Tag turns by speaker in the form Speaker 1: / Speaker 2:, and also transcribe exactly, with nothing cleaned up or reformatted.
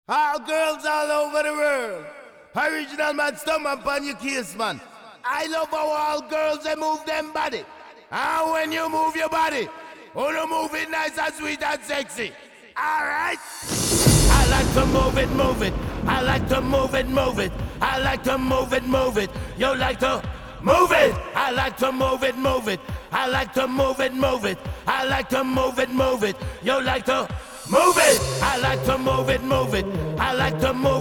Speaker 1: All girls all over the world. Original man, stomach on your case, man. I love how all girls they move them body. And when you move your body, oh, you move it nice and sweet and sexy. Alright? I like to move it, move it. I like to move it, move it. I like to move it, move it. You like to move it. I like to move it, move it. I like to move it, move it. I like to move it, move it. You like to move it. I like to move it, move it. I like to move